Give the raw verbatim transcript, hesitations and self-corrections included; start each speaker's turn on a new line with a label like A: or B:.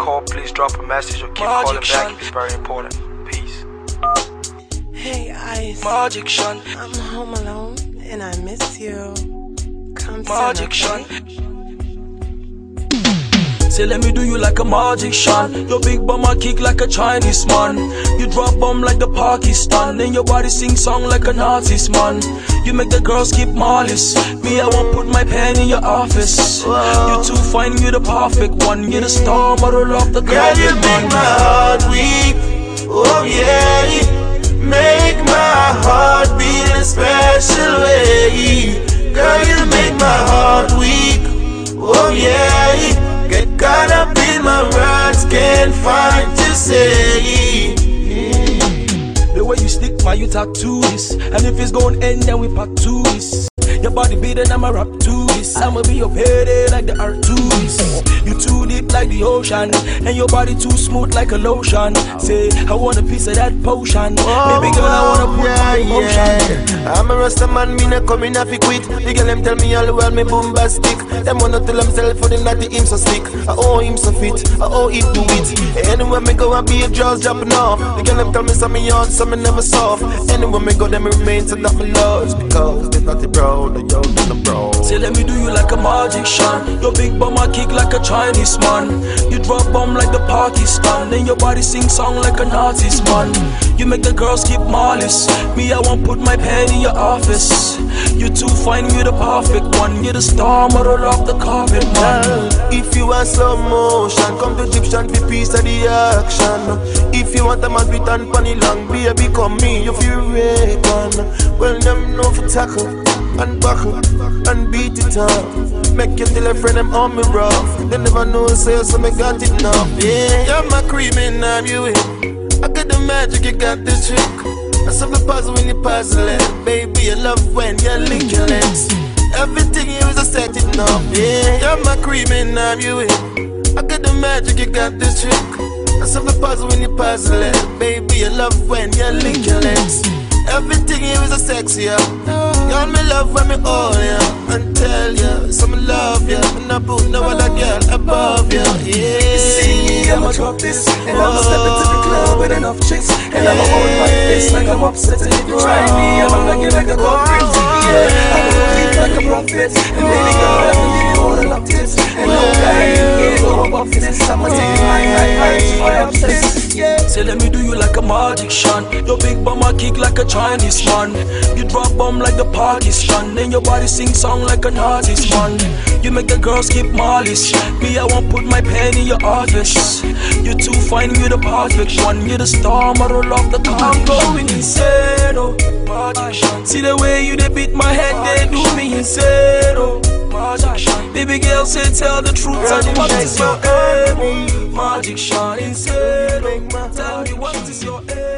A: call, please drop a message or keep calling back. It's very important. Peace.
B: Hey, Ice.
C: Magic Sean.
B: I'm home alone and I miss you. Come
C: Magic
B: soon,
C: Sean. Say let me do you like a magic Sean. Your big bum I kick like a Chinese man. You drop bomb like the Pakistan. Then your body sing song like an artist man. You make the girls keep malice. Me I won't put my pen in your office. You too fine, you the perfect one. You the star model of the
D: girl. You make my heart weak. Oh yeah. Make my heart beat in a special way. Girl, you make my heart weak. Oh yeah. Get caught up in my words, can't find to say.
C: The way you stick my, you tattoo this. And if it's gon' end, then we part two this. Your body beating, I'ma rap to this. I'ma be your payday like the artist. You too deep like the ocean, and your body too smooth like a lotion. Say, I want a piece of that potion.
D: Oh,
C: baby girl, I wanna put
D: yeah,
C: my emotion.
D: Yeah. I'm a rasta man, me not coming off it quit. The girl them tell me all the world me bombastic. Them wanna tell themselves for them that the him so sick. I owe him so fit, I owe it to it. Anywhere me go, I be a jaws dropping off. The girl them tell me some me on, some me never soft. Anywhere me go, them remain so that me lost. Because they not the bro, the yo, the bro.
C: Say let me do you like a magic Sean. Your big bum I kick like a Chinese man. You drop bomb like the Pakistan. Then your body sing song like an artist man. You make the girls keep malice. Me I won't put my pen in your office. You too fine, you the perfect one. You the star model of the carpet man.
D: If you want slow motion, come to Egyptian for piece of the action. If you want a man with and funny long, baby come me, you feel reckon. Well them know for tackle and buckle and beat it up. Make you tell a friend them on me rough. They never know say so me got it now. Yeah, you're my cream and I'm you in. I got the magic, you got the trick. I solve the puzzle when you puzzle it. Baby, I love when you link your legs. Everything you is a set it now. Yeah, you're my cream and I'm you in. I got the magic, you got the trick. I solve the puzzle when you puzzle it. Baby, I love when you link your legs. Everything you is a sexy, yeah. Y'all me love when me hold ya and tell ya, so me love ya, and I put no other girl above ya. Yeah.
C: You see, I'ma drop this, and I'ma step into the club with enough chicks, and I'ma hold my face like I'm upset. And if you try me, I'ma like it like a culprit. Yeah, I'm gonna leave like a prophet, and baby girl, I can give you all the love tips. And no guy, you can't go above this. I'ma take you high, high, high to my obsess. Yeah. Say let me do you like a magic Sean. Your big bum I kick like a Chinese man. You drop bomb like the Pakistan. Then your body sing song like an artist man. You make the girls keep malice. Me I won't put my pen in your office. You too fine, you the perfect one. You the star model of the car. I'm going insane, oh magic Sean. See the way you they beat my head, they do me insane, oh magic Sean. Baby girl say tell the truth and what is your aim? Magic Sean insane, oh tell me what is your aim?